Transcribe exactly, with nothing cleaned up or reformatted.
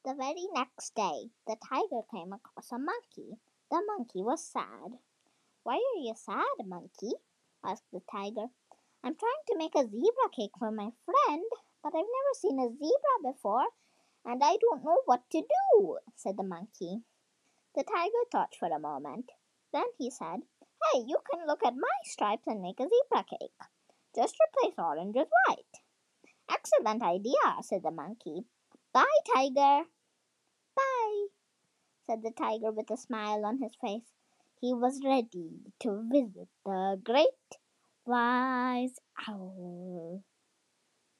The very next day, the tiger came across a monkey. The monkey was sad. "Why are you sad, monkey?" asked the tiger. "I'm trying to make a zebra cake for my friend, but I've never seen a zebra before, and I don't know what to do," said the monkey. The tiger thought for a moment. Then he said, "Hey, you can look at my stripes and make a zebra cake. Just replace orange with white." "Excellent idea," said the monkey. "Bye, tiger." "Bye," said the tiger with a smile on his face. He was ready to visit the great wise owl.